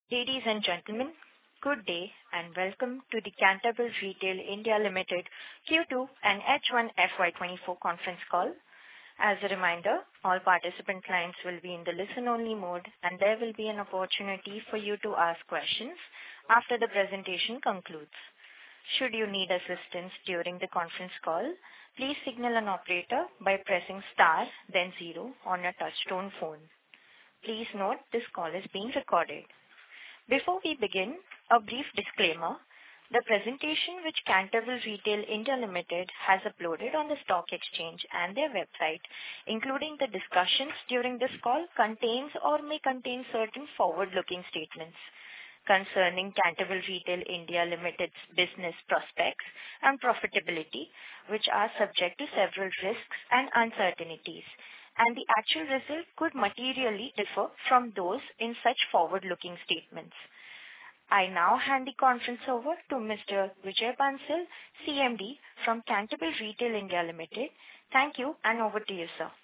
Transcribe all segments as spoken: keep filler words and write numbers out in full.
Ladies and gentlemen, good day and welcome to the Canterville Retail India Limited Q two and H one F Y twenty-four conference call. As a reminder, all participant lines will be in the listen-only mode, and there will be an opportunity for you to ask questions after the presentation concludes. Should you need assistance during the conference call, please signal an operator by pressing star then zero on your touchtone phone. Please note this call is being recorded. Before we begin, a brief disclaimer. The presentation which Canterville Retail India Limited has uploaded on the stock exchange and their website, including the discussions during this call, contains or may contain certain forward-looking statements concerning Canterville Retail India Limited's business prospects and profitability, which are subject to several risks and uncertainties, and the actual result could materially differ from those in such forward-looking statements. I now hand the conference over to Mister Vijay Bansal, C M D from Canterville Retail India Limited. Thank you, and over to you, sir.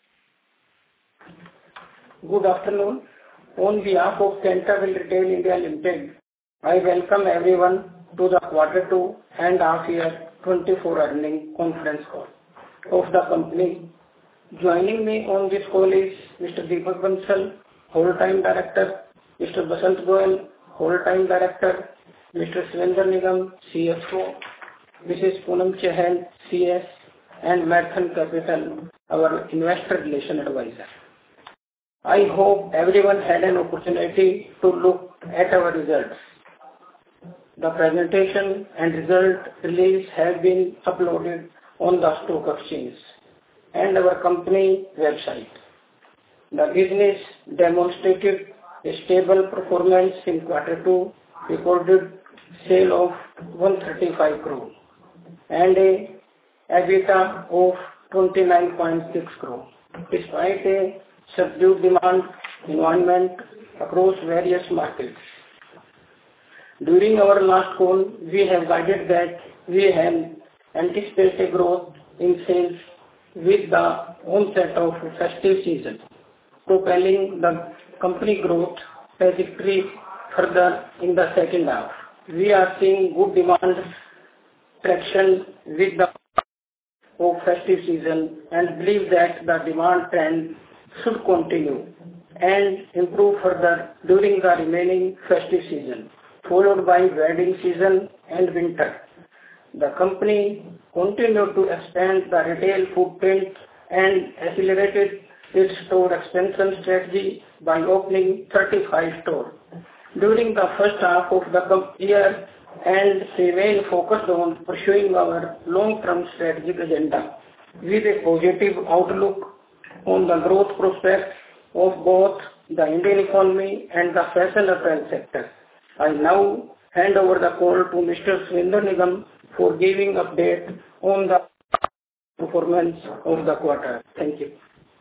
Good afternoon. On behalf of Canterville Retail India Limited, I welcome everyone to the quarter two and half year twenty-four earnings conference call of the company. Joining me on this call is Mister Deepak Bansal, Whole-time Director, Mister Basant Goyal, Whole-time Director, Mister Surendra Nigam, C F O, Missus Poonam Chahal, C S, and Marathon Capital, our Investor Relation Advisor. I hope everyone had an opportunity to look at our results. The presentation and result release have been uploaded on the stock exchange and our company website. The business demonstrated a stable performance in quarter two, recorded sale of one hundred thirty-five crore and a EBITDA of twenty-nine point six crore, despite a subdued demand environment across various markets. During our last call, we have guided that we have anticipated growth in sales with the onset of festive season, propelling the company growth trajectory further in the second half. We are seeing good demand traction with the of festive season and believe that the demand trend should continue and improve further during the remaining festive season, followed by wedding season and winter. The company continued to expand the retail footprint and accelerated its store expansion strategy by opening thirty-five stores during the first half of the year and remain focused on pursuing our long-term strategic agenda with a positive outlook on the growth prospects of both the Indian economy and the fashion apparel sector. I now hand over the call to Mister Surendra Nigam for giving update on the performance of the quarter. Thank you.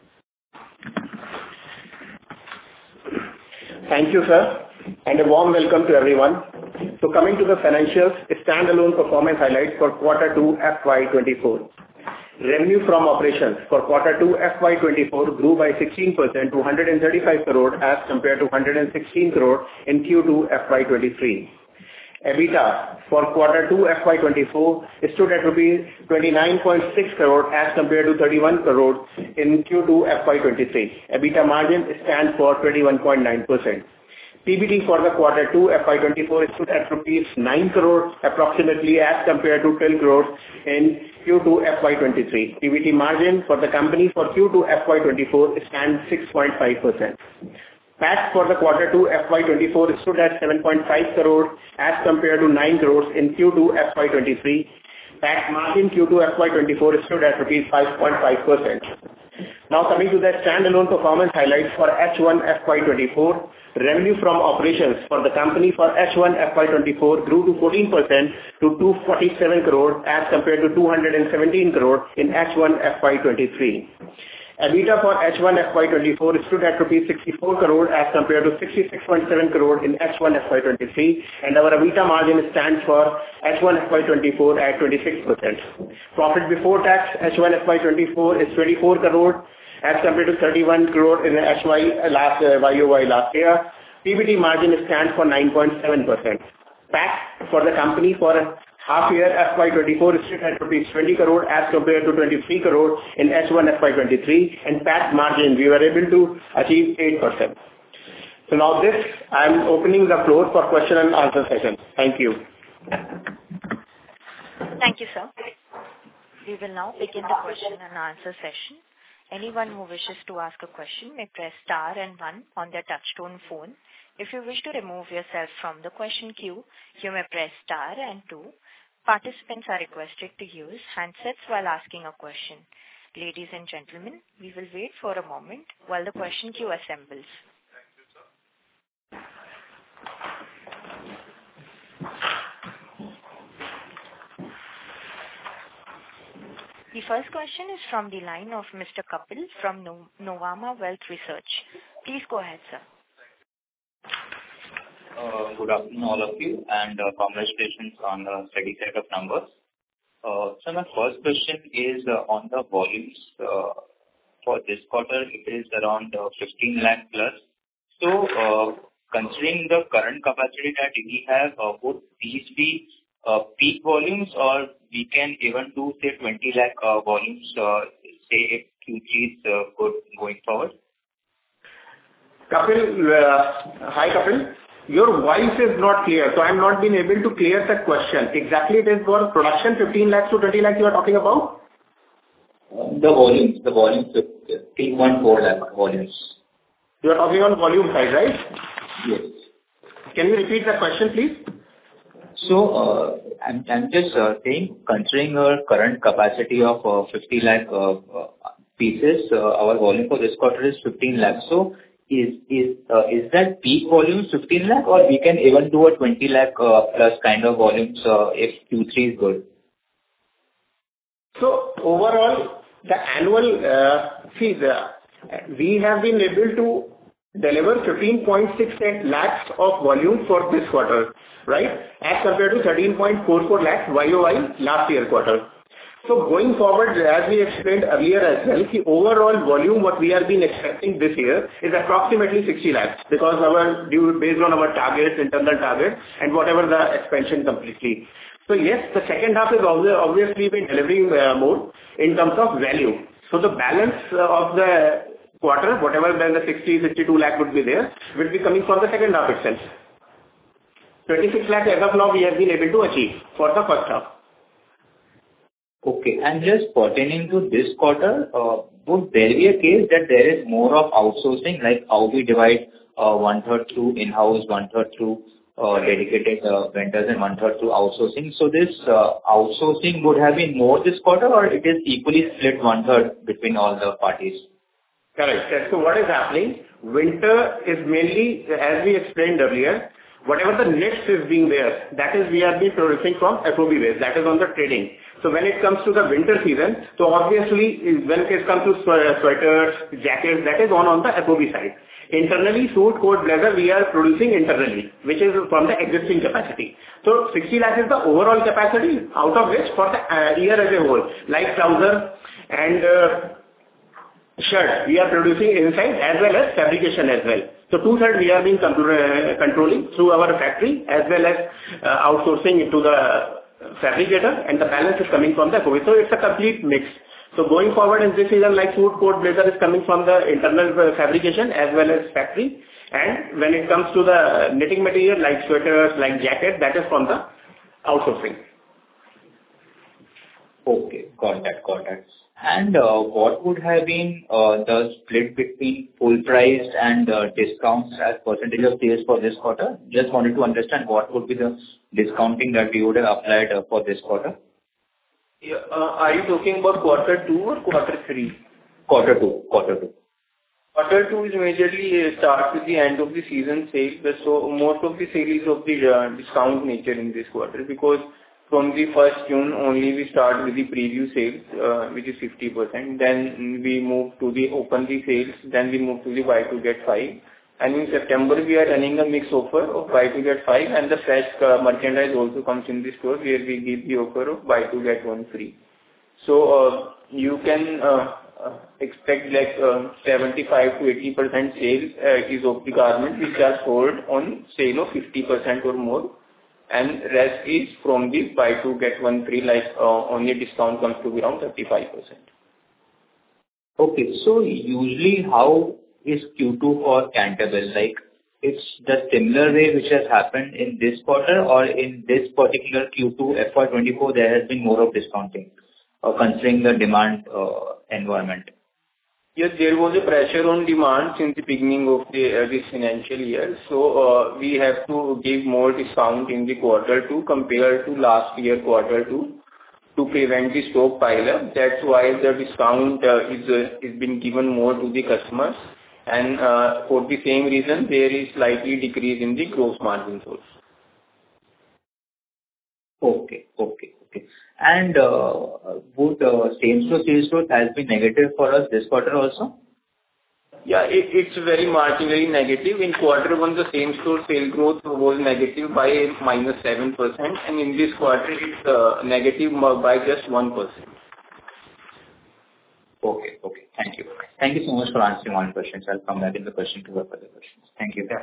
Thank you, sir, and a warm welcome to everyone. So coming to the financials, standalone performance highlights for quarter two F Y twenty-four. Revenue from operations for quarter two F Y twenty-four grew by sixteen percent to one hundred thirty-five crore as compared to one hundred sixteen crore in Q two F Y twenty-three. EBITDA for quarter two F Y twenty-four stood at rupees twenty-nine point six crore as compared to thirty-one crore in Q two F Y twenty-three. EBITDA margin stands for twenty-one point nine percent. P B T for the quarter two F Y twenty-four stood at rupees nine crore approximately as compared to ten crore in Q two F Y twenty-three. P B T margin for the company for Q two F Y twenty-four stands six point five percent. P A T for the quarter two F Y twenty-four stood at seven point five crore as compared to nine crore in Q two F Y twenty-three. P A T margin Q two F Y twenty-four stood at five point five percent. Now coming to the standalone performance highlights for H one F Y twenty-four. Revenue from operations for the company for H one F Y twenty-four grew to fourteen percent to two hundred forty-seven crore as compared to two hundred seventeen crore in H one F Y twenty-three. EBITDA for H one F Y twenty-four stood at rupees sixty-four crore as compared to sixty-six point seven crore in H one F Y twenty-three, and our EBITDA margin stands for H one F Y twenty-four at twenty-six percent. Profit before tax H one F Y twenty-four is twenty-four crore as compared to thirty-one crore in H Y last uh, Y O Y last year. P B T margin stands for nine point seven percent. P A T for the company for half year F Y twenty-four stood at rupees twenty crore as compared to twenty-three crore in H one F Y twenty-three, and P A T margin we were able to achieve eight percent. So now this, I am opening the floor for question and answer session. Thank you. Thank you, sir. We will now begin the question and answer session. Anyone who wishes to ask a question may press star and one on their touchtone phone. If you wish to remove yourself from the question queue, you may press star and two. Participants are requested to use handsets while asking a question. Ladies and gentlemen, we will wait for a moment while the question queue assembles. The first question is from the line of Mister Kapil from no- Nuvama Wealth Research. Please go ahead, sir. Uh, good afternoon, all of you, and uh, congratulations on the steady set of numbers. Uh, so my first question is uh, on the volumes. Uh, for this quarter, it is around uh, fifteen lakh plus. So, uh, considering the current capacity that we have, uh, would these be uh, peak volumes, or we can even do, say, twenty lakh uh, volumes, uh, say, if Q three is uh, good going forward? Kapil, uh, hi Kapil. Your voice is not clear, so I am not being able to clear that question. Exactly, it is for production fifteen lakhs to twenty lakhs you are talking about? The volumes, the volumes, fifteen point four lakh volumes. You are talking on volume side, right? Yes. Can you repeat the question, please? So, uh, I'm, I'm just uh, saying, considering our current capacity of uh, fifty lakh uh, uh, pieces, uh, our volume for this quarter is fifteen lakh. So, is is uh, is that peak volume fifteen lakh, or we can even do a twenty lakh uh, plus kind of volumes uh, if Q three is good? So overall, the annual, uh, see, the, we have been able to deliver fifteen point six eight lakhs of volume for this quarter, right? As compared to thirteen point four four lakhs Y O Y last year quarter. So going forward, as we explained earlier as well, the overall volume what we have been expecting this year is approximately sixty lakhs, because our due based on our targets, internal targets, and whatever the expansion completely. So yes, the second half is obviously been delivering uh, more in terms of value. So the balance uh, of the quarter, whatever then the sixty, sixty-two lakh would be there, will be coming from the second half itself. twenty-six lakh as of now we have been able to achieve for the first half. Okay. And just pertaining to this quarter, uh, would there be a case that there is more of outsourcing, like how we divide uh, one-third through in-house, one-third through uh, dedicated uh, vendors, and one-third through outsourcing? So this uh, outsourcing would have been more this quarter, or it is equally split one-third between all the parties? Correct. So what is happening? Winter is mainly, as we explained earlier, whatever the nets is being there, that is we are being producing from F O B base, that is on the trading. So when it comes to the winter season, so obviously when it comes to sweaters, jackets, that is on on the F O B side. Internally, suit, coat, blazer, we are producing internally, which is from the existing capacity. So sixty lakh is the overall capacity, out of which for the uh, year as a whole, like trouser and uh, shirt, we are producing inside as well as fabrication as well. So two-thirds we are being uh, controlling through our factory as well as uh, outsourcing to the fabricator, and the balance is coming from the F O B. So it's a complete mix. So going forward in this season, like suit, coat, blazer is coming from the internal fabrication as well as factory. And when it comes to the knitting material like sweaters, like jacket, that is from the outsourcing. Okay, got that, got that. And uh, what would have been uh, the split between full price and uh, discounts as percentage of sales for this quarter? Just wanted to understand what would be the discounting that we would have applied uh, for this quarter. Yeah, uh, are you talking about quarter two or quarter three? Quarter two, quarter two. Quarter two is majorly uh, starts with the end of the season sale, so most of the sale is of the uh, discount nature in this quarter, because from the first June only we start with the preview sales, uh, which is fifty percent. Then we move to the open the sales. Then we move to the buy to get five. And in September we are running a mix offer of buy to get five, and the fresh uh, merchandise also comes in the store where we give the offer of buy to get one free. So uh, you can uh, uh, expect like uh, seventy-five to eighty percent sales uh, is of the garment which are sold on sale of fifty percent or more, and rest is from the buy two get one free, like uh, only discount comes to be around thirty-five percent. Okay. So usually how is Q two for Cantabile? Like, it's the similar way which has happened in this quarter, or in this particular Q two F Y twenty-four, there has been more of discounting, uh, considering the demand uh, environment? Yes, there was a pressure on demand since the beginning of the uh, this financial year. So, uh, we have to give more discount in the quarter two compared to last year quarter two to prevent the stock pile-up. That's why the discount uh, is uh, is been given more to the customers. And uh, for the same reason, there is slightly decrease in the gross margins also. Okay. Okay. Okay. And uh, would uh, same-store sales growth has been negative for us this quarter also? Yeah, it, it's very marginally negative. In quarter one, the same-store sales growth was negative by minus seven percent, and in this quarter, it's uh, negative by just one percent. Okay. Okay. Thank you. Thank you so much for answering all questions. I'll come back in the question to the further questions. Thank you.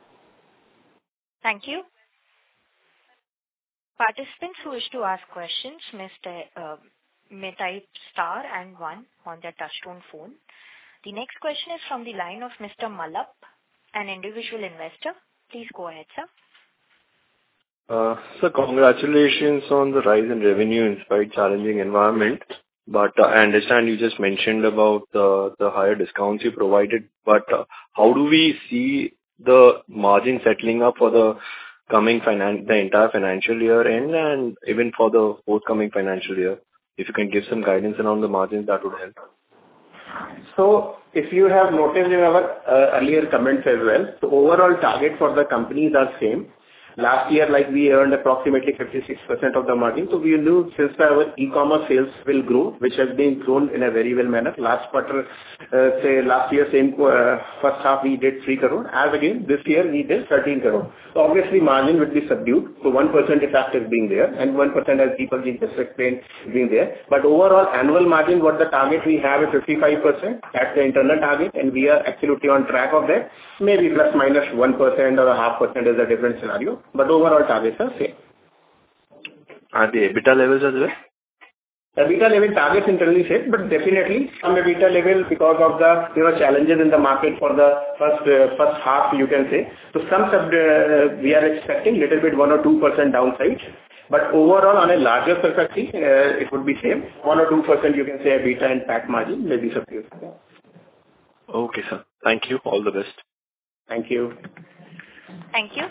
Thank you. Participants who wish to ask questions may, stay, uh, may type star and one on their touchtone phone. The next question is from the line of Mister Malap, an individual investor. Please go ahead, sir. Uh, so congratulations on the rise in revenue in spite challenging environment. But uh, I understand you just mentioned about uh, the higher discounts you provided. But uh, how do we see the margin settling up for the coming finan- the entire financial year end and even for the forthcoming financial year? If you can give some guidance around the margins, that would help. So if you have noticed in our uh, earlier comments as well, the overall target for the companies are same. Last year, like, we earned approximately fifty-six percent of the margin. So we knew since our e-commerce sales will grow, which has been grown in a very well manner. Last quarter, uh, say last year, same uh, first half, we did three crore. As again, this year we did thirteen crore. So obviously margin would be subdued. So one percent effect is being there, and one percent, as people just explained, being there. But overall annual margin, what the target we have is fifty-five percent. That's the internal target, and we are absolutely on track of that. Maybe plus minus one percent or a half percent is a different scenario. But overall targets are same. Are the EBITDA levels as well? EBITDA level targets internally set, but definitely some EBITDA level because of the, you know, challenges in the market for the first uh, first half, you can say. So some sub uh, we are expecting little bit one or two percent downside. But overall, on a larger perspective, uh, it would be same. one or two percent you can say EBITDA and P A T margin may be subdued. Okay, sir. Thank you. All the best. Thank you. Thank you.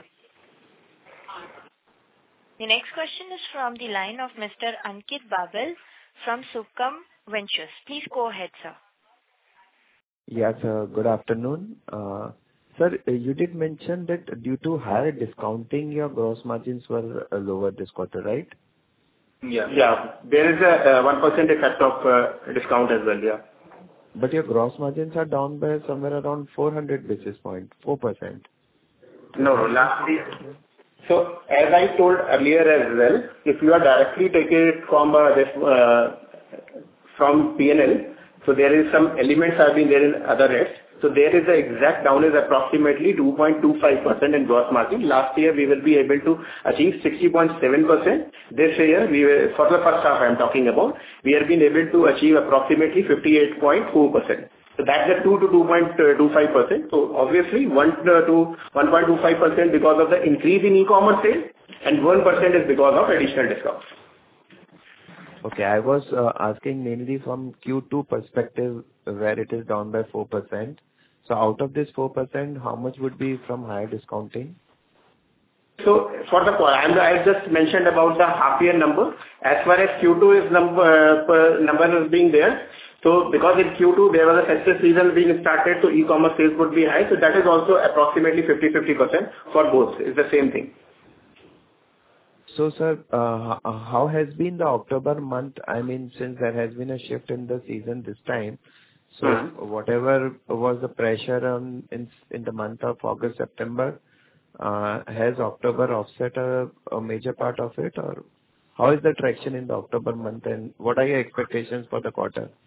The next question is from the line of Mister Ankit Babel from Subhkam Ventures. Please go ahead, sir. Yes, uh, good afternoon. Uh, sir, you did mention that due to higher discounting, your gross margins were uh, lower this quarter, right? Yeah. Yeah. There is a uh, one percent effect of uh, discount as well, yeah. But your gross margins are down by somewhere around four hundred basis points, four percent. No, no, last year. So as I told earlier as well, if you are directly taking it from uh, this uh, from P and L, so there is some elements have been there in other rates. So there is the exact down is approximately two point two five percent in gross margin. Last year we will be able to achieve sixty point seven percent. This year we will, for the first half I am talking about, we have been able to achieve approximately fifty-eight point four percent. So that's the two to two point two five percent. So obviously one to one point two five percent because of the increase in e-commerce sales, and one percent is because of additional discounts. Okay, I was uh, asking mainly from Q two perspective where it is down by four percent. So out of this four percent, how much would be from higher discounting? So for the, I just mentioned about the half year number. As far as Q two is number, uh, number is being there. So because in Q two there was a festive season being started, so e-commerce sales would be high. So that is also approximately fifty fifty percent for both. It's the same thing. So, sir, uh, how has been the October month? I mean, since there has been a shift in the season this time, so mm-hmm. whatever was the pressure on in in the month of August, September, uh, has October offset a, a major part of it, or how is the traction in the October month, and what are your expectations for the quarter?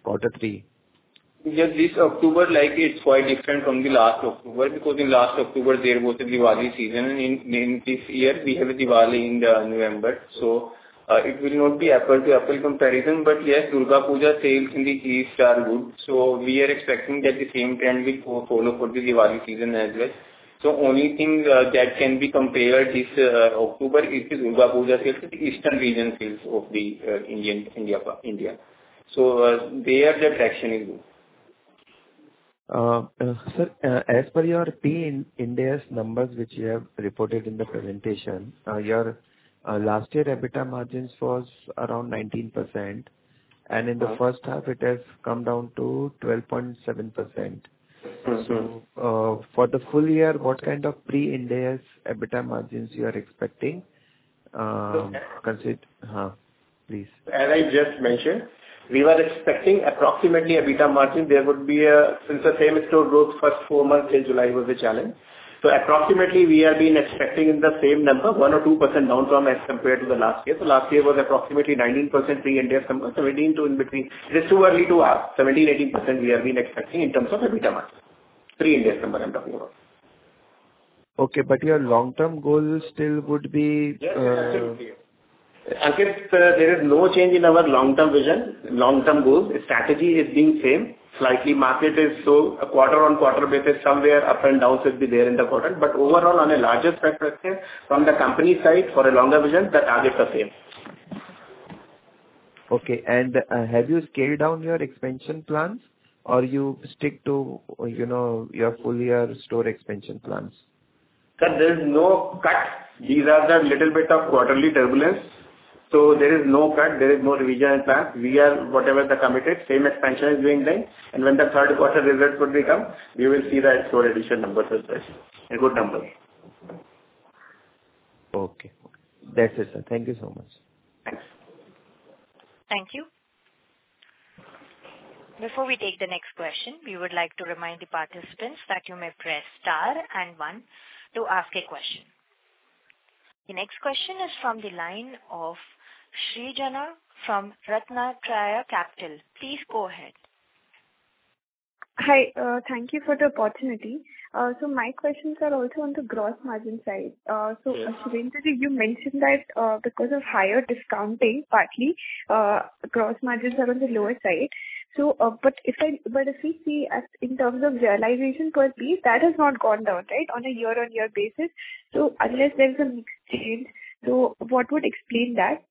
quarter three? Yeah, this October, like, it's quite different from the last October, because in last October there was a Diwali season, and in, in this year we have a Diwali in the November. So, uh, it will not be apple to apple comparison, but yes, Durga Puja sales in the East are good. So we are expecting that the same trend will follow for the Diwali season as well. So only thing uh, that can be compared this uh, October is the Durga Puja sales, the eastern region sales of the uh, Indian India India. So uh, there the traction is good. Uh, uh, Sir, uh, as per your P-Ind AS numbers, which you have reported in the presentation, uh, your uh, last year EBITDA margins was around nineteen percent, and in the first half it has come down to twelve point seven percent. So, uh, for the full year, what kind of pre-Ind AS EBITDA margins you are expecting? Um, consider, uh, please. As I just mentioned, we were expecting approximately EBITDA margin. There would be a, since the same store growth first four months till July was a challenge. So approximately we have been expecting in the same number, one or two percent down from as compared to the last year. So last year was approximately nineteen percent pre-Ind AS number, seventeen to in between. It is too early to ask. seventeen, eighteen percent we have been expecting in terms of EBITDA margin. Pre-Ind AS number I'm talking about. Okay, but your long-term goal still would be... Yes, uh, absolutely. Ankit, uh, there is no change in our long-term vision, long-term goals. Strategy is being same. Slightly market is so a quarter-on-quarter basis, somewhere up and down should be there in the quarter. But overall, on a larger perspective, from the company side, for a longer vision, the targets are same. Okay, and uh, have you scaled down your expansion plans, or you stick to, you know, your full year store expansion plans? Sir, there is no cut. These are the little bit of quarterly turbulence. So there is no cut, there is no revision in plan. We are whatever the committed, same expansion is being done. And when the third quarter results would become, we will see the store addition numbers as well. A good number. Okay. That's it, sir. Thank you so much. Thanks. Thank you. Before we take the next question, we would like to remind the participants that you may press star and one to ask a question. The next question is from the line of Srijana from Ratnatraya Capital. Please go ahead. Hi, uh, thank you for the opportunity. Uh, so my questions are also on the gross margin side. Uh, so Yes. Surendra ji, you mentioned that uh, because of higher discounting, partly uh, gross margins are on the lower side. So, uh, but if I, but if we see as in terms of realization per piece, that has not gone down, right, on a year-on-year basis. So unless there is a mix change, so what would explain that?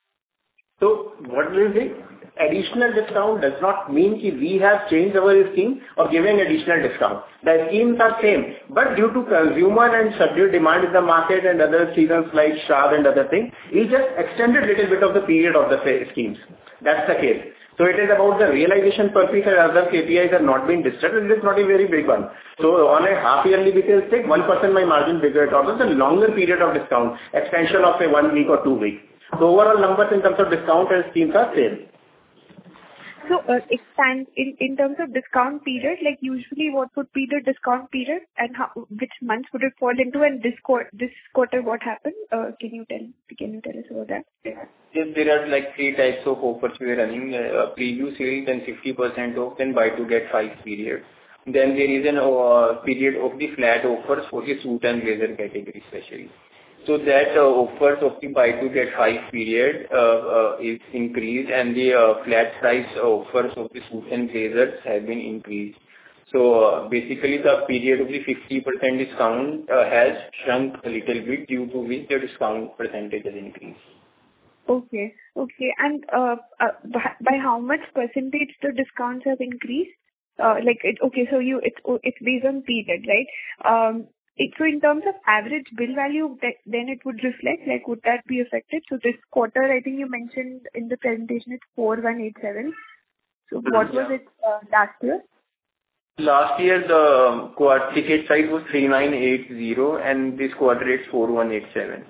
So what will you say? Additional discount does not mean that we have changed our scheme or giving additional discount. The schemes are same, but due to consumer and subdued demand in the market and other seasons like Shraddh and other things, we just extended little bit of the period of the schemes. That's the case. So it is about the realization per piece and other K P Is are not being disturbed. It is not a very big one. So on a half yearly basis, take one percent my margin bigger. It also is a longer period of discount, extension of say one week or two weeks. So overall numbers in terms of discount and schemes are same. So, uh, expand in, in terms of discount period, like usually what would be the discount period and how, which months would it fall into, and this quarter, this quarter what happened? Uh, can you tell, can you tell us about that? Yes, there are like three types of offers we are running. Uh, preview sale, then fifty percent off, then buy to get five period. Then there is an uh, period of the flat offers for the suit and blazer category especially. So that uh, offers of the buy to get five period uh, uh, is increased, and the uh, flat price offers of the suit and blazers have been increased. So uh, basically the period of the fifty percent discount uh, has shrunk a little bit, due to which the discount percentage has increased. Okay, okay. And uh, uh, by, by how much percentage the discounts have increased? Uh, like it, okay, so you it's it's based on period, right? Um, It, so in terms of average bill value, that, then it would reflect, like would that be affected? So this quarter, I think you mentioned in the presentation, it's four one eight seven. So what was Yeah. it uh, last year? Last year the quarter ticket size was three nine eight zero, and this quarter it's four one eight seven.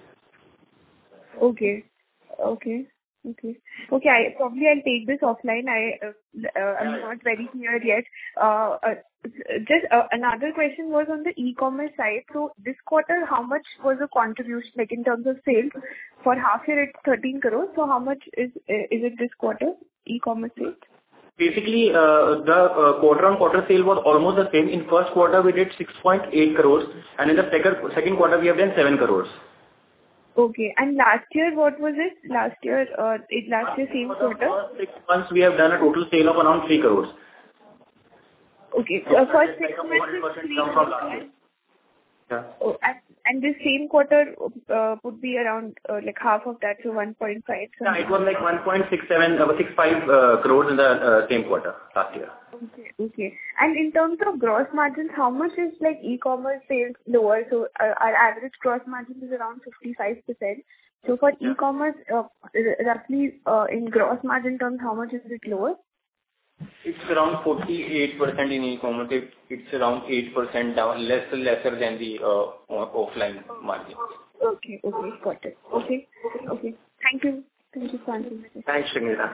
Okay, okay, okay, okay. I probably I'll take this offline. I uh, uh, I'm not very clear yet. Uh, uh, just uh, another question was on the e-commerce side. So this quarter, how much was the contribution, like in terms of sales? For half year, it's thirteen crores. So how much is uh, is it this quarter e-commerce sales? basically, uh, the uh, quarter-on-quarter sale was almost the same. In first quarter, we did six point eight crores, and in the second second quarter, we have done seven crores. Okay. And last year, what was it? Last year, uh, it last year same For the quarter? first six months, we have done a total sale of around three crores. Okay. So uh, first six Like a months is four hundred percent three jump from crores. last year. Yeah. Oh, and, and the same quarter uh, would be around uh, like half of that, so one point five. Yeah, it was like one point six seven, uh, six five uh, crores in the uh, same quarter last year. Okay. Okay. And in terms of gross margins, how much is like e-commerce sales lower? So uh, our average gross margin is around fifty-five percent. So for Yeah. e-commerce, uh, roughly uh, in gross margin terms, how much is it lower? It's around forty-eight percent in e-commerce. It- It's around eight percent down, less lesser than the uh, offline margin. Okay. Okay. Got it. Okay. Okay. Thank you. Thank you for answering my question. Thanks, Shamila.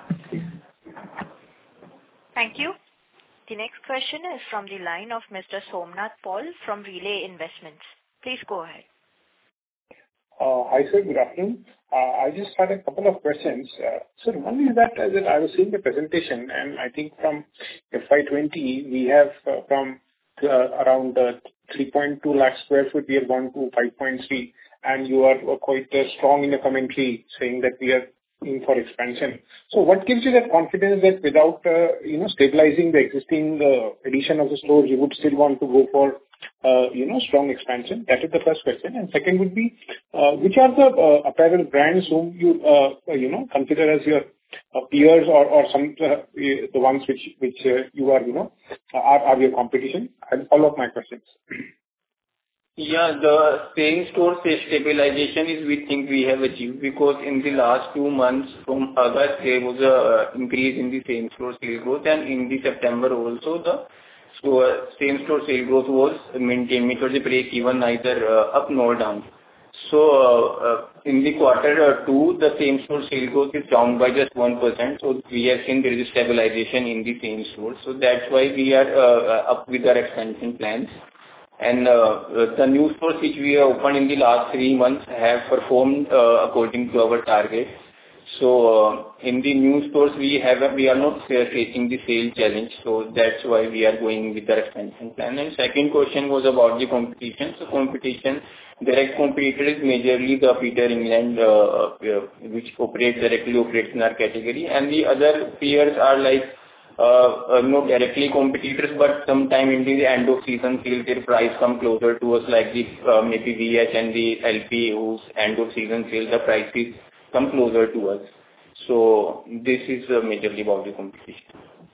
Thank you. The next question is from the line of Mister Somnath Paul from Relay Investments. Please go ahead. Uh, Hi, sir. Good afternoon. Uh, I just had a couple of questions. Uh, Sir, one is that uh, that I was seeing the presentation, and I think from F Y twenty, we have uh, from uh, around uh, three point two lakh square foot, we have gone to five point three, and you are uh, quite uh, strong in the commentary saying that we are in for expansion. So what gives you that confidence that without, uh, you know, stabilizing the existing uh, addition of the stores, you would still want to go for Uh, you know, strong expansion? That is the first question. And second would be, uh, which are the uh, apparel brands whom you, uh, you know, consider as your uh, peers or or some uh, the ones which which uh, you are, you know, are are your competition? I'll follow up my questions. Yeah, the same store sales stabilization is we think we have achieved, because in the last two months from August, there was a uh, increase in the same store sales growth, and in the September also the So uh, same store sale growth was maintained, it was a break even neither uh, up nor down. So uh, uh, in the quarter uh, two, the same store sale growth is down by just one percent. So we have seen there is a stabilization in the same store. So that's why we are uh, up with our expansion plans. And uh, the new stores which we have opened in the last three months have performed uh, according to our target. So, uh, in the new stores, we have we are not facing the sale challenge, so that's why we are going with the expansion plan. And second question was about the competition. So competition, direct competitor is majorly the Peter England, uh, uh, which operates directly operates in our category, and the other peers are like uh, uh, not directly competitors, but sometime in the end of season sale, their price come closer to us, like the uh, maybe V H and the L P, whose end of season sale the prices come closer to us. So this is uh, majorly about the competition.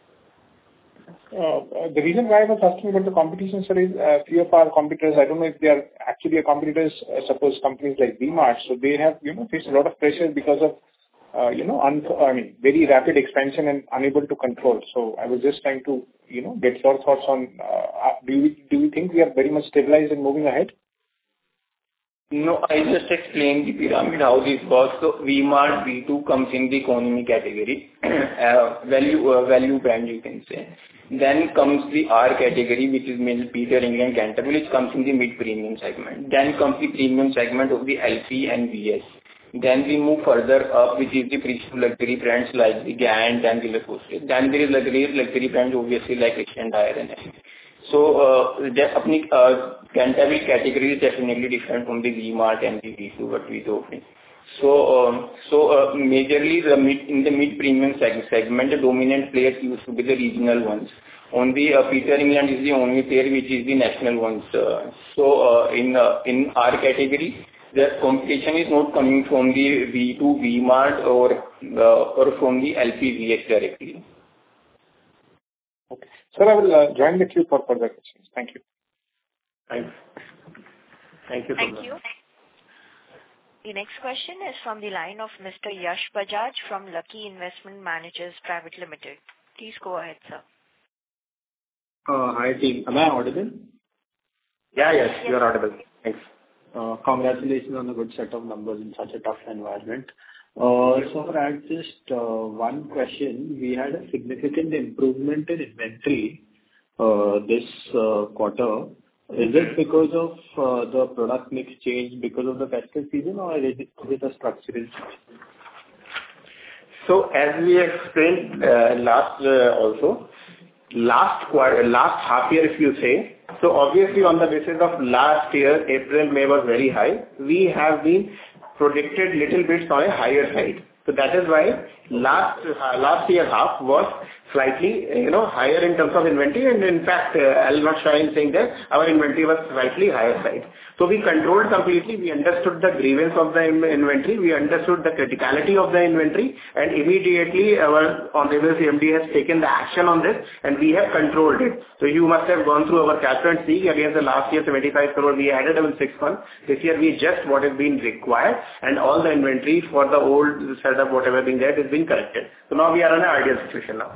Uh, The reason why I was asking about the competition, sir, is uh, few of our competitors, I don't know if they are actually a competitors, uh, suppose companies like V-Mart, so they have, you know, faced a lot of pressure because of, uh, you know, un- I mean, very rapid expansion and unable to control. So I was just trying to, you know, get your thoughts on, uh, do you, do you think we are very much stabilized and moving ahead? No, I just explained the pyramid, how this works. So V-Mart, V two comes in the economy category, uh, value uh, value brand you can say. Then comes the R category, which is mainly Peter England, Canterbury, which comes in the mid-premium segment. Then comes the premium segment of the L P and V S. Then we move further up, which is the premium luxury brands like the Gant and the Lacoste. Then there is luxury luxury brands obviously like Christian Dior and everything. So, uh, the अपनी uh, Canterbury category is definitely different from the V-Mart and the V two what we do. So, um, so uh, majorly the mid in the mid-premium seg- segment, the dominant players used to be the regional ones. Only uh, Peter England is the only player which is the national ones. Uh, so, uh, in uh, in our category, the competition is not coming from the V two, V-Mart or uh, or from the L P V H directly. Okay. Sir, I will uh, join the queue for further questions. Thank you. Thanks. Thank you so Thank much. you. The next question is from the line of Mister Yash Bajaj from Lucky Investment Managers Private Limited. Please go ahead, sir. Uh, Hi, team. Am I audible? Yeah, yes, Yes. you are audible. Thanks. Uh, Congratulations on a good set of numbers in such a tough environment. Uh, So I had just uh, one question. We had a significant improvement in inventory uh, this uh, quarter. Is it because of uh, the product mix change because of the festive season, or is it is it a structural change? So as we explained uh, last uh, also, last quarter, last half year, if you say, so obviously on the basis of last year, April, May was very high. We have been predicted little bits on a higher side. So that is why last uh, last year half was slightly, you know, higher in terms of inventory, and in fact, uh, I'll not shy in saying that our inventory was slightly higher side. So we controlled completely, we understood the grievance of the in- inventory, we understood the criticality of the inventory, and immediately our Honorable C M D has taken the action on this, and we have controlled it. So you must have gone through our cash and see against the last year seventy-five crore we added in six months. This year we just what is being required, and all the inventory for the old setup, whatever being there, is being corrected. So now we are in an ideal situation now.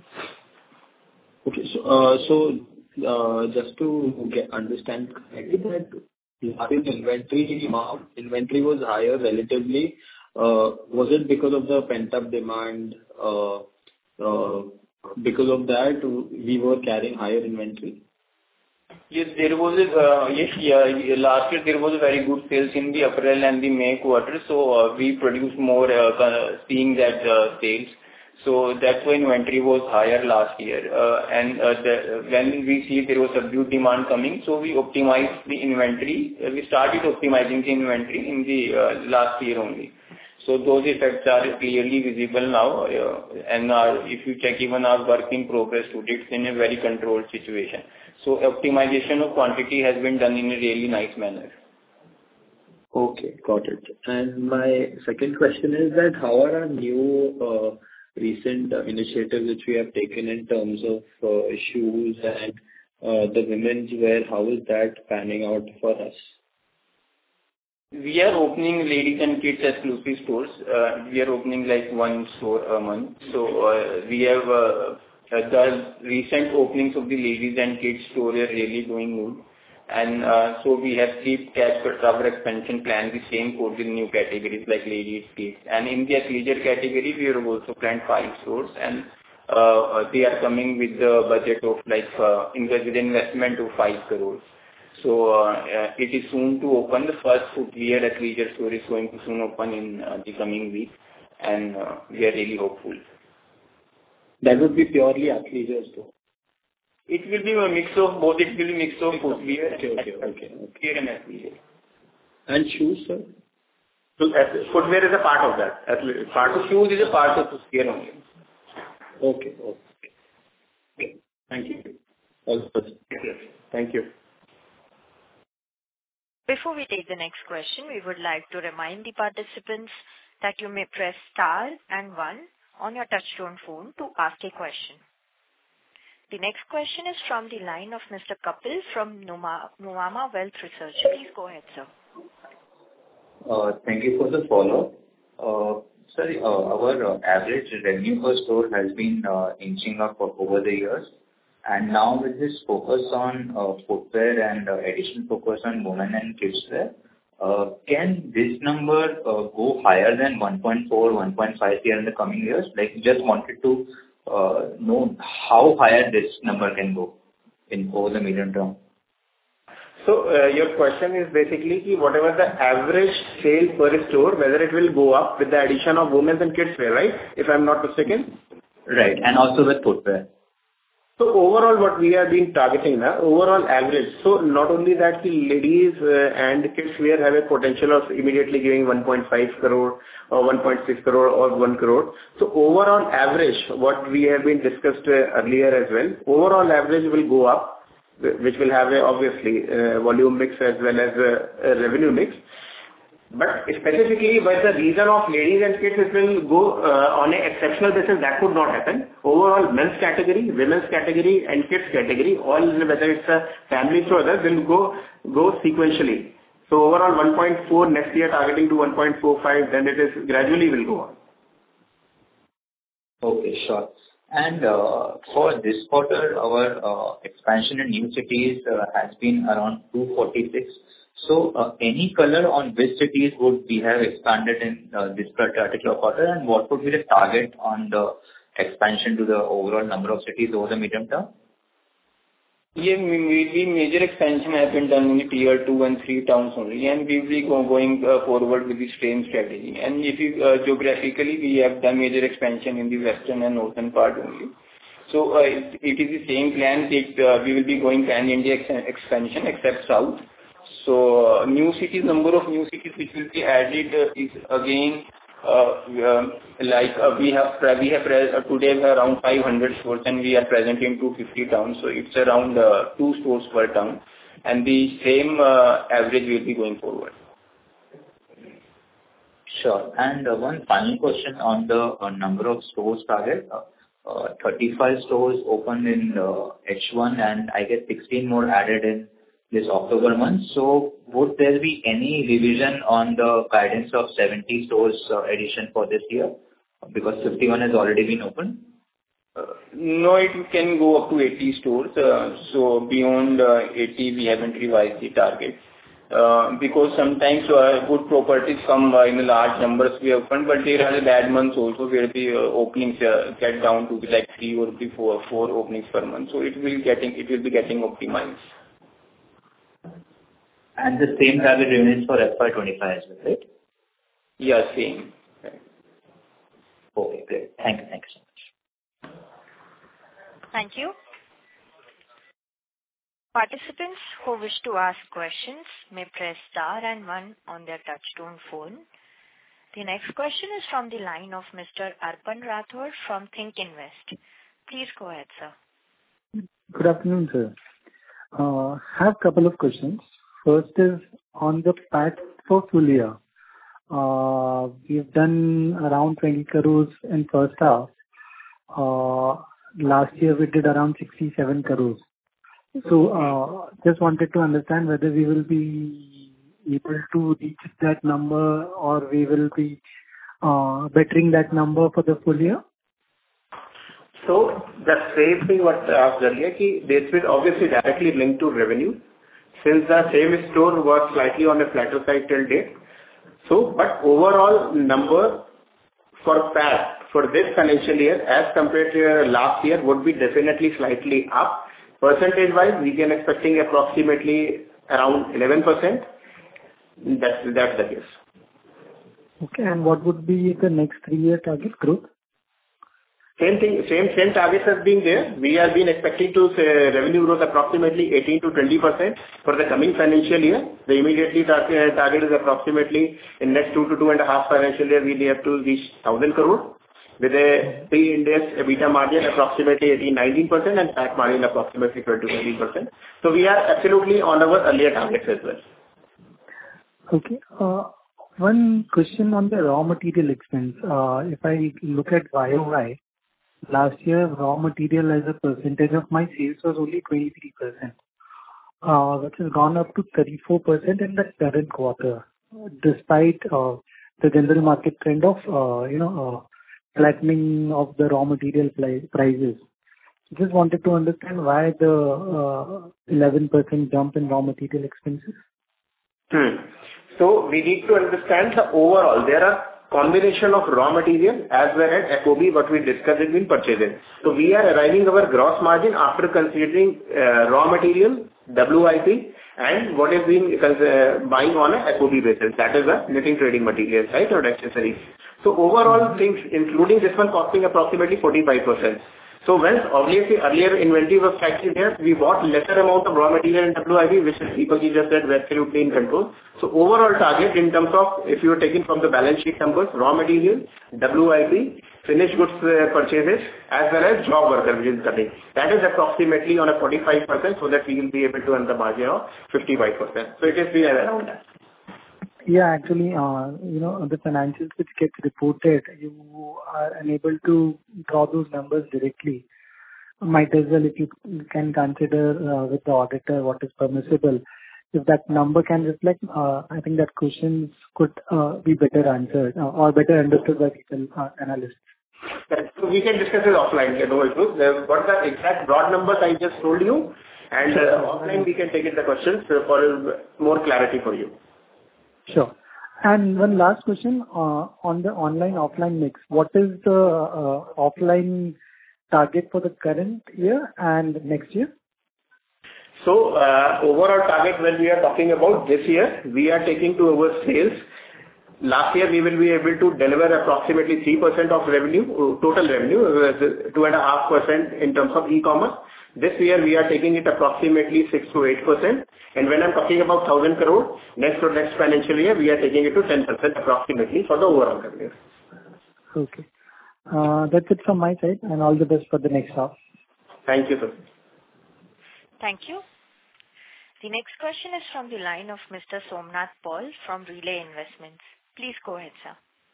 Okay. So, uh, so uh, just to get understand correctly, that having inventory amount, inventory was higher relatively. Uh, was it because of the pent-up demand? Uh, uh, because of that, we were carrying higher inventory? Yes, there was a, uh, yes, yeah, last year there was a very good sales in the April and the May quarter, so uh, we produced more, uh, seeing that uh, sales. So that's why inventory was higher last year. Uh, and uh, the, when we see there was subdued demand coming, so we optimized the inventory. Uh, we started optimizing the inventory in the uh, last year only. So those effects are clearly visible now. Uh, and uh, if you check even our work in progress today, it's in a very controlled situation. So optimization of quantity has been done in a really nice manner. Okay, got it. And my second question is that how are our new uh, recent uh, initiatives which we have taken in terms of uh, shoes and uh, the women's wear, how is that panning out for us? We are opening ladies and kids exclusive stores. Uh, we are opening like one store a month. So uh, we have uh, the recent openings of the ladies and kids store are really doing good. And uh, so we have kept as per our expansion plan the same for the new categories like ladies, kids. And in the athleisure category, we have also planned five stores, and uh, they are coming with the budget of like uh, invest with investment of five crores. So uh, uh, it is soon to open. The first footwear athleisure store is going to soon open in uh, the coming week, and uh, we are really hopeful. That would be purely athleisure store. It will be a mix of both. It will be a mix of footwear, okay, okay, okay, okay. and athleisure. And shoes, sir? So footwear is a part of that. Athle- part of shoes is a part of footwear only. Okay, okay. Okay. Thank you. All the best. Thank you. Before we take the next question, we would like to remind the participants that you may press star and one on your touchtone phone to ask a question. The next question is from the line of Mister Kapil from Nuvama Wealth Research. Please go ahead, sir. Uh, thank you for the follow-up. Uh, sorry, uh, our uh, average revenue per store has been uh, inching up over the years. And now with this focus on uh, footwear and uh, additional focus on women and kids wear, uh, can this number uh, go higher than one point four, one point five here in the coming years? Like, just wanted to uh, know how higher this number can go in over the medium term. So uh, your question is basically whatever the average sale per store, whether it will go up with the addition of women's and kids wear, right? If I'm not mistaken. Right, and also with footwear. So overall, what we have been targeting now, overall average. So not only that, the ladies uh, and kids wear have a potential of immediately giving one point five crore or one point six crore or one crore. So overall average, what we have been discussed uh, earlier as well, overall average will go up, which will have a obviously uh, volume mix as well as a, a revenue mix. But specifically by the reason of ladies and kids, it will go uh, on an exceptional basis. That could not happen. Overall, men's category, women's category, and kids category, all whether it's a family or others, will go go sequentially. So overall, one point four next year, targeting to one point four five. Then it is gradually will go on. Okay, sure. And uh, for this quarter, our uh, expansion in new cities uh, has been around two forty-six. So, uh, any color on which cities would we have expanded in uh, this particular quarter, and what would be the target on the expansion to the overall number of cities over the medium term? Yeah, maybe major expansion has been done in the tier two and three towns only, and we will be go, going uh, forward with the same strategy. And if you uh, geographically, we have done major expansion in the western and northern part only. So uh, it, it is the same plan that uh, we will be going pan-India ex- expansion except south. So uh, new cities, number of new cities which will be added uh, is again uh, um, like uh, we have we have pre- uh, today we have around five hundred stores and we are present in two hundred fifty towns. So it's around uh, two stores per town, and the same uh, average will be going forward. Sure. And uh, one final question on the uh, number of stores target. Uh, uh, thirty-five stores opened in uh, H one, and I guess sixteen more added in this October month. So would there be any revision on the guidance of seventy stores uh, addition for this year? Because fifty-one has already been opened. Uh, no, it can go up to eighty stores. Uh, so beyond uh, eighty, we haven't revised the target. Uh, because sometimes uh, good properties come uh, in large numbers we open, but there are bad months also where the uh, openings uh, get down to like three or four, four openings per month. So it will getting it will be getting optimized. And the same target remains for F Y twenty-five as well, right? Yeah, same. Okay, great. Thank you. Thank you so much. Thank you. Participants who wish to ask questions may press star and one on their touchtone phone. The next question is from the line of Mister Arpan Rathod from Think Invest. Please go ahead, sir. Good afternoon, sir. Uh, I have a couple of questions. First is on the P A T for full year. Uh, we've done around twenty crores in first half. Uh, last year we did around sixty-seven crores. So, uh, just wanted to understand whether we will be able to reach that number or we will be uh, bettering that number for the full year. So the same thing what I asked earlier, ki this will obviously directly linked to revenue, since the same store was slightly on a flatter side till date. So, but overall number for P A T for this financial year as compared to last year would be definitely slightly up. Percentage wise, we can expecting approximately around eleven percent. That's, that's the case. Okay, and what would be the next three-year target growth? Same thing, same, same targets has been there. We have been expecting to say revenue growth approximately eighteen to twenty percent for the coming financial year. The immediately target, target is approximately in next two to two and a half financial year, we have to reach one thousand crore with a pre-Ind AS EBITDA margin approximately eighteen to nineteen percent and P A T margin approximately twelve to thirteen percent. So we are absolutely on our earlier targets as well. Okay. Uh, one question on the raw material expense. Uh, if I look at Y O Y, last year raw material as a percentage of my sales was only twenty-three percent, uh, which has gone up to thirty-four percent in the current quarter, despite uh, the general market trend of uh, you know uh, flattening of the raw material prices. Just wanted to understand why the uh, eleven percent jump in raw material expenses. Hmm. So we need to understand the overall. There are combination of raw material as well as F O B, what we discussed in purchases. So we are arriving our gross margin after considering uh, raw material, W I P, and what is being uh, buying on a F O B basis. That is the knitting trading materials, right, or accessories. So overall things, including this one, costing approximately forty-five percent. So when obviously earlier inventory was factored there, we bought lesser amount of raw material in W I P, which people just said were absolutely in control. So overall target in terms of, if you are taking from the balance sheet numbers, raw material, W I P, finished goods uh, purchases, as well as job worker, which is cutting. That is approximately on a forty-five percent, so that we will be able to earn the margin of fifty-five percent. So it is be around that. Yeah, actually, uh, you know, the financials which gets reported, you are unable to draw those numbers directly. Might as well, if you can consider uh, with the auditor what is permissible. If that number can reflect, uh, I think that questions could uh, be better answered uh, or better understood by people, uh, analysts. So we can discuss it offline. No issues. What the exact broad numbers I just told you, and uh, offline we can take it the questions for more clarity for you. Sure. And one last question uh, on the online-offline mix. What is the uh, offline target for the current year and next year? So, uh, overall target when we are talking about this year, we are taking to our sales. Last year, we will be able to deliver approximately three percent of revenue, total revenue, two point five percent in terms of e-commerce. This year, we are taking it approximately six to eight percent. And when I'm talking about one thousand crore, next to next financial year, we are taking it to ten percent approximately for the overall revenue. Okay. Uh, that's it from my side, and all the best for the next half. Thank you, sir. Thank you. The next question is from the line of Mister Somnath Paul from Relay Investments. Please go ahead, sir.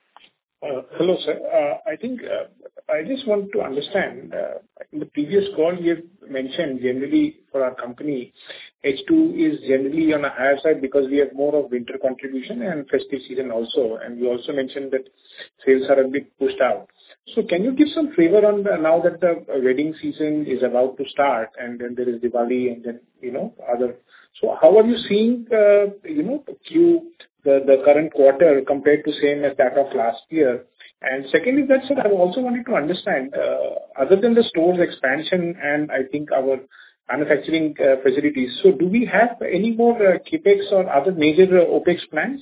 Uh, hello, sir. Uh, I think uh, I just want to understand, uh, in the previous call you have mentioned generally for our company, H two is generally on a higher side because we have more of winter contribution and festive season also. And you also mentioned that sales are a bit pushed out. So can you give some flavor on the, now that the wedding season is about to start and then there is Diwali and then, you know, other. So how are you seeing, uh, you know, the Q, the, the current quarter compared to same as that of last year? And second is that, sir, I also wanted to understand, uh, other than the stores expansion and I think our manufacturing uh, facilities, so do we have any more uh, capex or other major uh, OpEx plans?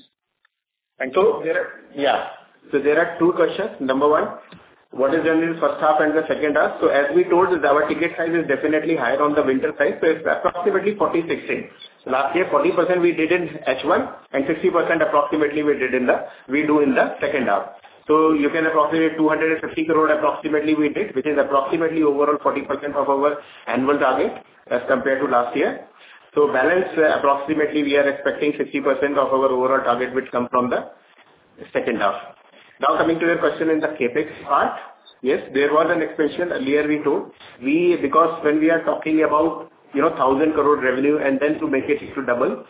And so there are, yeah. So there are two questions. Number one, what is generally the first half and the second half? So as we told, our ticket size is definitely higher on the winter side, so it's approximately forty sixty. So last year, forty percent we did in H one and sixty percent approximately we did in the, we do in the second half. So you can approximate two hundred fifty crore approximately we did, which is approximately overall forty percent of our annual target as compared to last year. So balance, uh, approximately we are expecting sixty percent of our overall target which come from the second half. Now coming to your question in the capex part, yes, there was an expansion earlier we told. We, because when we are talking about, you know, one thousand crore revenue and then to make it to double,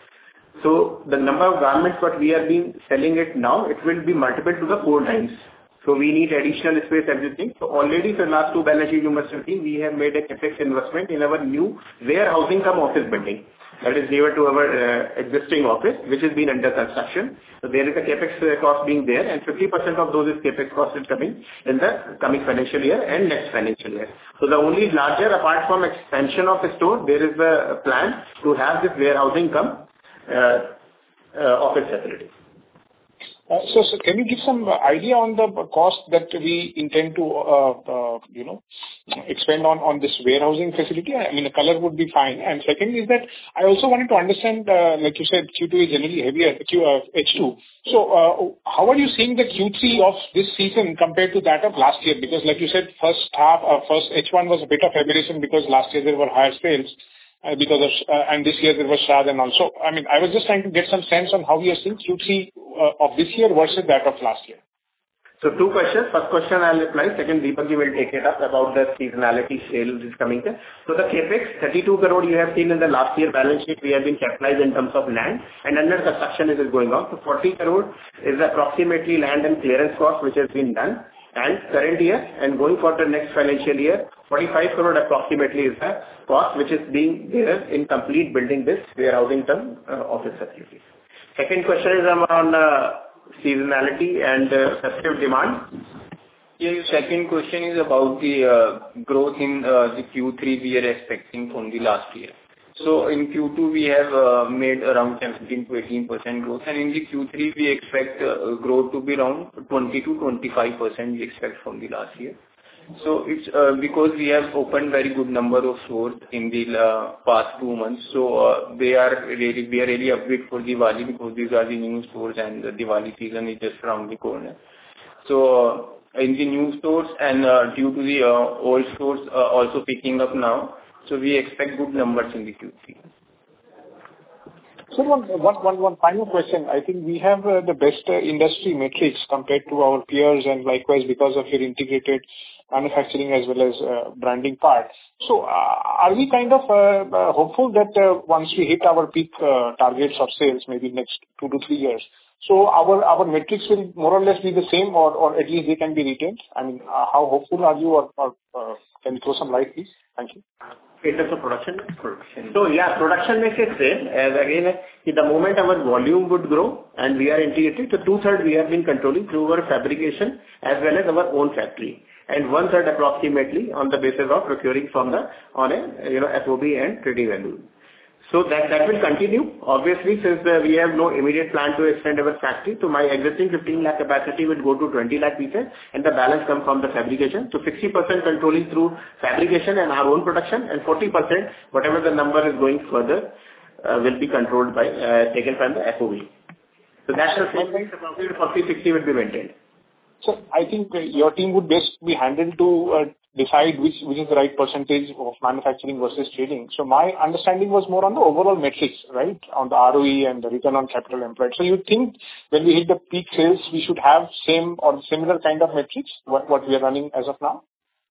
so the number of garments what we have been selling it now, it will be multiple to the four times. So we need additional space, everything. So already for last two balance sheet you must have seen, we have made a capex investment in our new warehousing cum office building. That is near to our uh, existing office, which has been under construction. So there is a capex uh, cost being there, and fifty percent of those is capex cost is coming in the coming financial year and next financial year. So the only larger, apart from expansion of the store, there is a plan to have this warehousing cum uh, uh, office facility. Uh, so, so can you give some idea on the cost that we intend to, uh, uh, you know, expend on, on this warehousing facility? I mean, the color would be fine. And second is that I also wanted to understand, uh, like you said, Q two is generally heavier, Q, uh, H two. So, uh, how are you seeing the Q three of this season compared to that of last year? Because like you said, first half, uh, first H one was a bit of aberration because last year there were higher sales. Uh, because of, uh, and this year there was Shraddh and also, I mean, I was just trying to get some sense on how we are seeing Q three uh, of this year versus that of last year. So two questions. First question I'll reply. Second, Deepak ji will take it up about the seasonality sale is coming there. So the capex, thirty-two crore you have seen in the last year balance sheet, we have been capitalized in terms of land and under construction it is going on. So forty crore is approximately land and clearance cost which has been done. And current year and going for the next financial year, forty-five crore approximately is the cost which is being there in complete building this warehousing term uh, office facilities. Second question is on uh, seasonality and uh, festive demand. Yeah, your second question is about the uh, growth in uh, the Q three we are expecting from the last year. So in Q two we have uh, made around seventeen to eighteen percent growth, and in the Q three we expect uh, growth to be around twenty to twenty-five percent we expect from the last year. So it's uh, because we have opened very good number of stores in the uh, past two months. So uh, they are really, we are really upbeat for Diwali because these are the new stores and the Diwali season is just around the corner. So uh, in the new stores and uh, due to the uh, old stores uh, also picking up now, so we expect good numbers in the Q three. So one, one, one, one final question. I think we have uh, the best uh, industry metrics compared to our peers and likewise because of your integrated manufacturing as well as uh, branding part. So uh, are we kind of uh, uh, hopeful that uh, once we hit our peak uh, targets of sales, maybe next two to three years, so our, our metrics will more or less be the same or, or at least they can be retained? I mean, uh, how hopeful are you or, or uh, can you throw some light please? Thank you. In terms of production? Production. So yeah, production makes it same. As again, the moment our volume would grow and we are integrated, so two-thirds we have been controlling through our fabrication as well as our own factory. And one-third approximately on the basis of procuring from the, on a, you know, F O B and trading value. So that, that will continue. Obviously, since uh, we have no immediate plan to extend our factory, so my existing fifteen lakh capacity will go to twenty lakh pieces, and the balance come from the fabrication. So sixty percent controlling through fabrication and our own production, and forty percent, whatever the number is going further, uh, will be controlled by, uh, taken from the F O B. So that's the same thing, approximately forty sixty will be maintained. So I think uh, your team would best be handled to uh, decide which which is the right percentage of manufacturing versus trading. So my understanding was more on the overall metrics, right? On the R O E and the return on capital employed. So you think when we hit the peak sales, we should have same or similar kind of metrics, what what we are running as of now?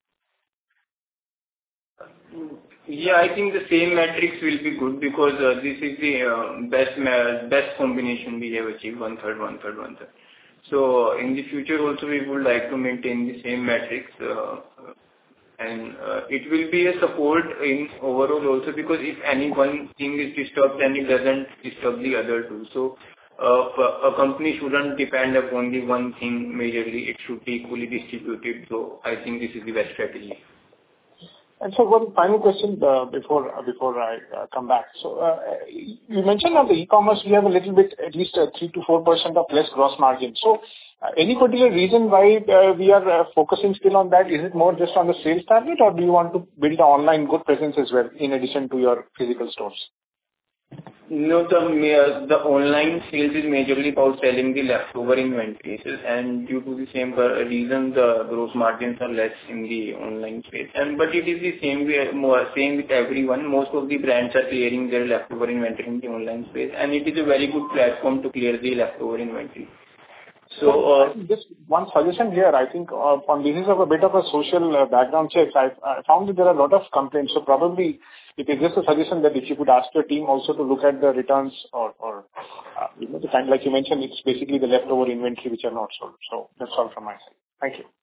Yeah, I think the same metrics will be good because uh, this is the uh, best ma- best combination we have achieved, one third, one third, one third. So in the future also we would like to maintain the same metrics, uh, and uh, it will be a support in overall also, because if any one thing is disturbed, then it doesn't disturb the other two. So uh, a company shouldn't depend upon the one thing majorly; it should be equally distributed. So I think this is the best strategy. And so one final question uh, before uh, before I uh, come back. So uh, you mentioned on the e-commerce we have a little bit, at least uh, three to four percent of less gross margin. So uh, any particular reason why uh, we are uh, focusing still on that? Is it more just on the sales target, or do you want to build an online good presence as well in addition to your physical stores? No, the the online sales is majorly about selling the leftover inventories, and due to the same reason, the gross margins are less in the online space. And but it is the same way, more same with everyone. Most of the brands are clearing their leftover inventory in the online space, and it is a very good platform to clear the leftover inventory. So, uh, just one suggestion here. I think uh, on basis of a bit of a social uh, background check, I, I found that there are a lot of complaints. So probably it is just a suggestion that if you could ask your team also to look at the returns, or, or uh, you know, the kind like you mentioned, it's basically the leftover inventory which are not sold. So that's all from my side. Thank you.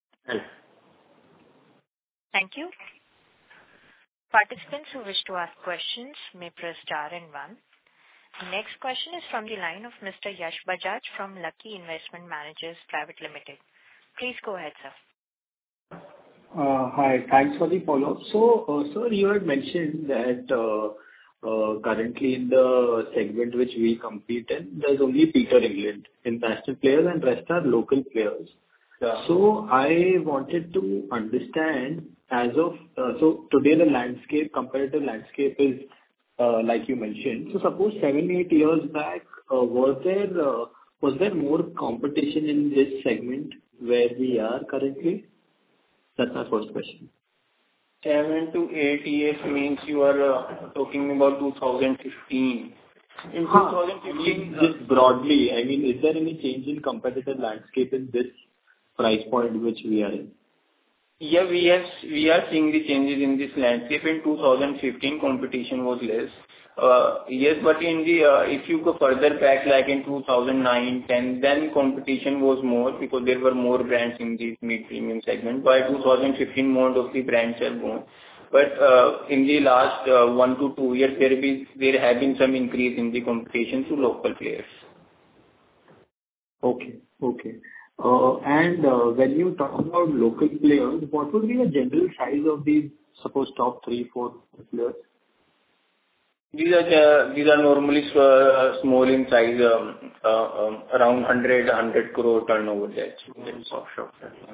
Thank you. Participants who wish to ask questions may press star and one. The next question is from the line of Mister Yash Bajaj from Lucky Investment Managers Private Limited. Please go ahead, sir. Uh, Hi. Thanks for the follow-up. So, uh, sir, you had mentioned that uh, uh, currently in the segment which we compete in, there's only Peter England, international players, and rest are local players. Yeah. So I wanted to understand as of uh, so today the landscape, competitive landscape is Uh, like you mentioned. So suppose seven, eight years back, uh, was there uh, was there more competition in this segment where we are currently? That's my first question. Seven to eight years means you are uh, talking about two thousand fifteen. In Huh. twenty fifteen, I mean, just broadly, I mean, is there any change in competitive landscape in this price point which we are in? Yeah, we have, we are seeing the changes in this landscape. In two thousand fifteen, competition was less. Uh, Yes, but in the, uh, if you go further back, like in two thousand nine, ten, then competition was more because there were more brands in the mid-premium segment. By two thousand fifteen, more of the brands are gone. But uh, in the last uh, one to two years, there be there have been some increase in the competition to local players. Okay. Okay. Uh, And uh, when you talk about local players, what would be the general size of these, suppose, top three, four players? These are uh, these are normally uh, small in size, um, uh, um, around one hundred, one hundred crore turnover. That's that's of shop.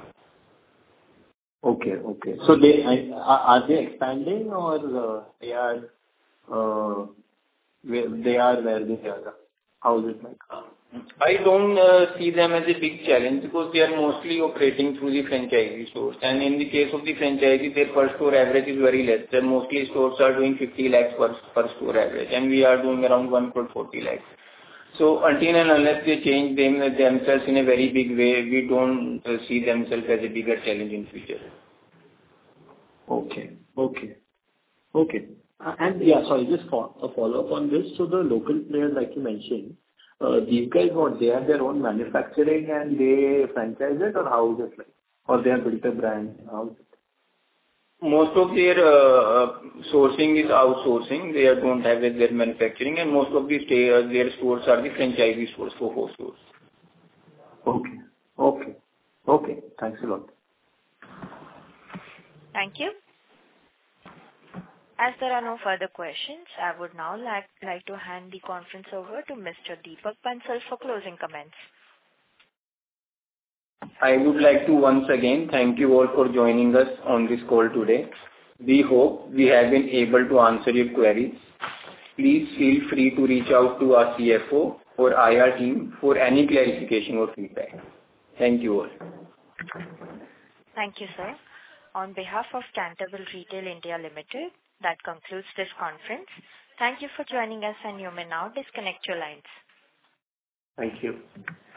Okay. Okay. So they are are they expanding, or uh, they are uh, where they are where they are? How is it like? I don't uh, see them as a big challenge because they are mostly operating through the franchisee stores. And in the case of the franchisee, their per store average is very less. Then mostly stores are doing fifty lakhs per, per store average, and we are doing around one crore forty lakhs. So until and unless they change them themselves in a very big way, we don't uh, see themselves as a bigger challenge in future. Okay. Okay. Okay. Uh, And yeah, sorry, just for a follow-up on this. So the local players, like you mentioned, uh, these guys, what, they have their own manufacturing and they franchise it, or how is it like? Or they have built a brand? How is it? Most of their uh, sourcing is outsourcing. They don't have their manufacturing, and most of the stay, uh, their stores are the franchisee stores, FOFO stores. Okay. Okay. Okay. Thanks a lot. Thank you. As there are no further questions, I would now like, like to hand the conference over to Mister Deepak Bansal for closing comments. I would like to once again thank you all for joining us on this call today. We hope we have been able to answer your queries. Please feel free to reach out to our C F O or I R team for any clarification or feedback. Thank you all. Thank you, sir. On behalf of Canterville Retail India Limited, that concludes this conference. Thank you for joining us, and you may now disconnect your lines. Thank you.